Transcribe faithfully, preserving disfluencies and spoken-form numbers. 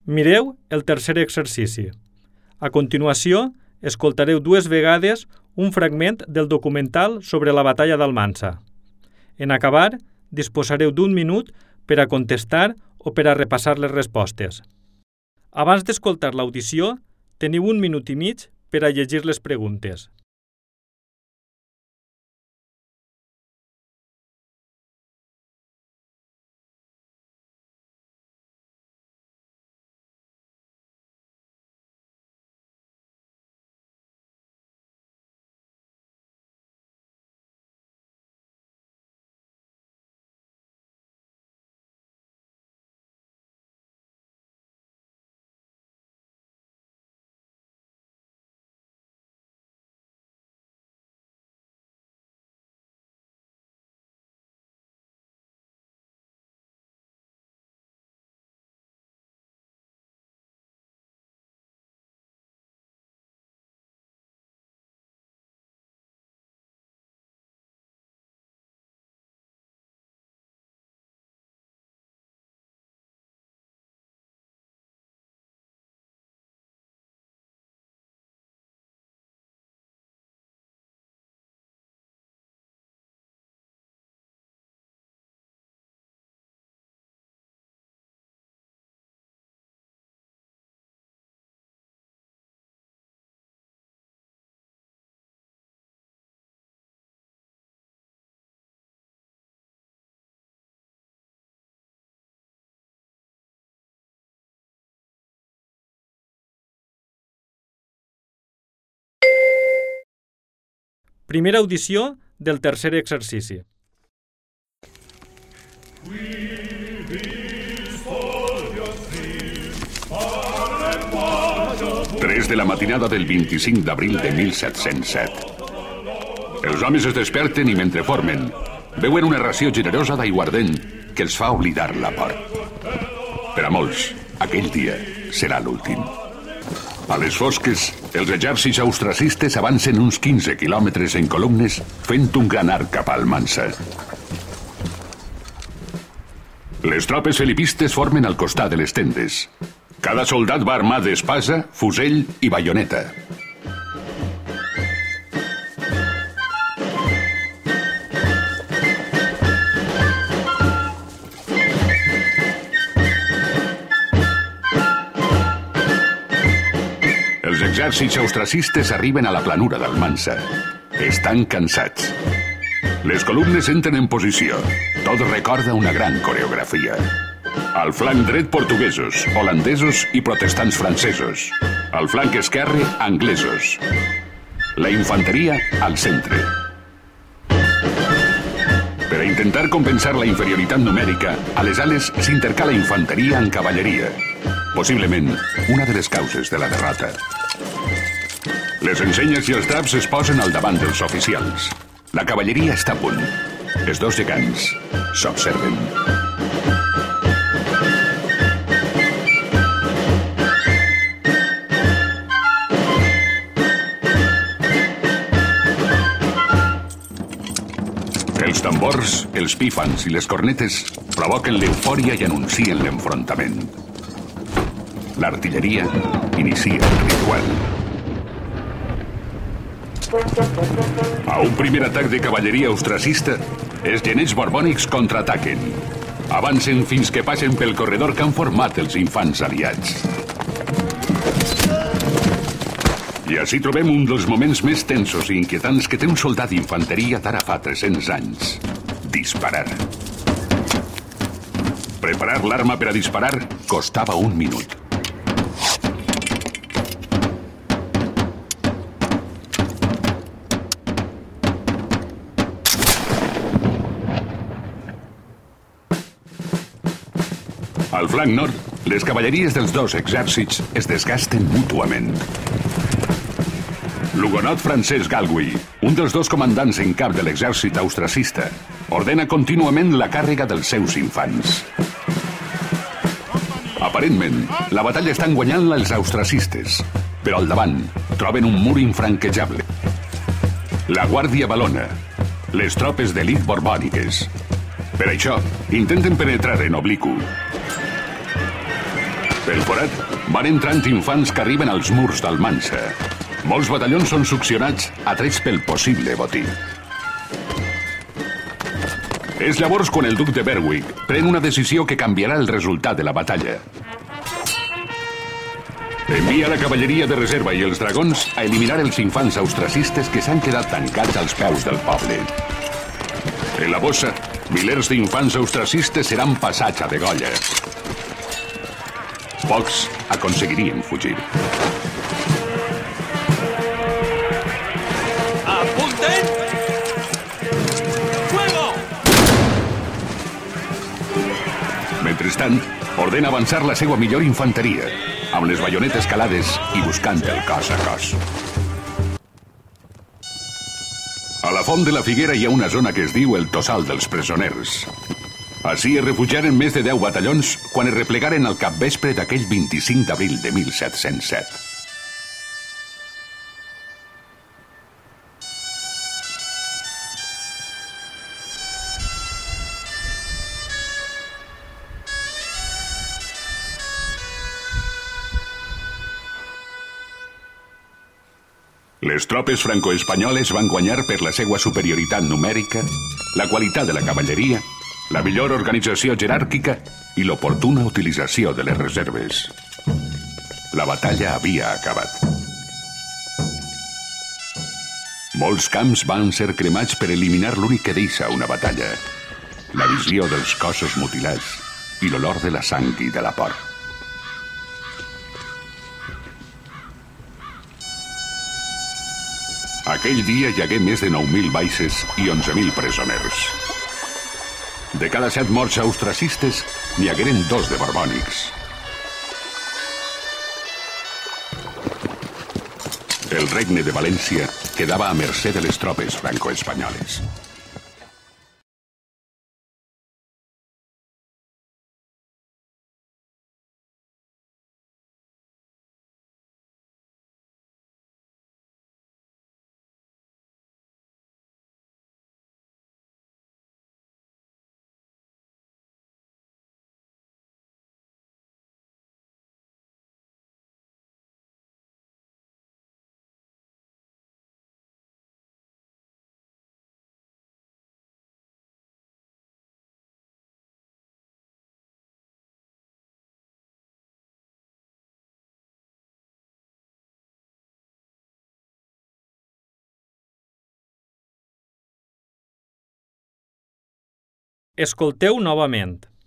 Mireu el tercer exercici. A continuació, escoltareu dues vegades un fragment del documental sobre la batalla d'Almansa. En acabar, disposareu d'un minut per a contestar o per a repassar les respostes. Abans d'escoltar l'audició, teniu un minut i mig per a llegir les preguntes. Primera audició del tercer exercici. tres de la matinada del vint-i-cinc d'abril de mil set-cents set. Els homes es desperten i mentre formen, veuen una ració generosa d'aiguardent que els fa oblidar la por. Per a molts, aquell dia serà l'últim. A les fosques, els exèrcits austracistes avancen uns quinze quilòmetres en columnes fent un gran arc cap a Almansa. Les tropes felipistes formen al costat de les tendes. Cada soldat va armat d'espasa, fusell i baioneta. Els exèrcits austracistes arriben a la planura d'Almansa. Estan cansats. Les columnes entren en posició. Tot recorda una gran coreografia. Al flanc dret, portuguesos, holandesos i protestants francesos. Al flanc esquerre, anglesos. La infanteria al centre. Per a intentar compensar la inferioritat numèrica, a les ales s'intercala infanteria amb cavalleria. Possiblement, una de les causes de la derrota. Les ensenyes i els draps es posen al davant dels oficials. La cavalleria està a punt. Els dos gegants s'observen. Els tambors, els pífans i les cornetes provoquen l'eufòria i anuncien l'enfrontament. L'artilleria inicia el ritual. A un primer atac de cavalleria austracista, els genets borbònics contraataquen. Avancen fins que passen pel corredor que han format els infants aliats. I així trobem un dels moments més tensos i inquietants que té un soldat d'infanteria d'ara fa tres-cents anys. Disparar. Preparar l'arma per a disparar costava un minut. Al flanc nord, les cavalleries dels dos exèrcits es desgasten mútuament. L'hugonot francès Galway, un dels dos comandants en cap de l'exèrcit austracista, ordena contínuament la càrrega dels seus infants. Aparentment, la batalla estan guanyant-la els austracistes, però al davant troben un mur infranquejable. La Guàrdia Valona, les tropes d'elit borbòniques. Per això, intenten penetrar en obliqu. Pel forat van entrant infants que arriben als murs d'Almansa. Molts batallons són succionats, atrets pel possible botí. És llavors quan el duc de Berwick pren una decisió que canviarà el resultat de la batalla. Envia la cavalleria de reserva i els dragons a eliminar els infants austracistes que s'han quedat tancats als peus del poble. En la bossa, milers d'infants austracistes seran passats a degolla. Pocs aconseguirien fugir. ¡Apunten! ¡Fuego! Mentrestant, ordena avançar la seva millor infanteria, amb les baionetes calades i buscant el cos a cos. A la font de la Figuera hi ha una zona que es diu el Tossal dels Presoners. Així es refugiaren més de deu batallons quan es replegaren al capvespre d'aquell vint-i-cinc d'abril de mil set-cents set. Les tropes franco-espanyoles van guanyar per la seva superioritat numèrica, la qualitat de la cavalleria, la millor organització jeràrquica i l'oportuna utilització de les reserves. La batalla havia acabat. Molts camps van ser cremats per eliminar l'únic que deixa una batalla, la visió dels cossos mutilats i l'olor de la sang i de la por. Aquell dia hi hagué més de nou mil baixes i onze mil presoners. De cada set morts austracistes, n'hi hagueren dos de borbònics. El regne de València quedava a mercè de les tropes franco-espanyoles. Escolteu novament.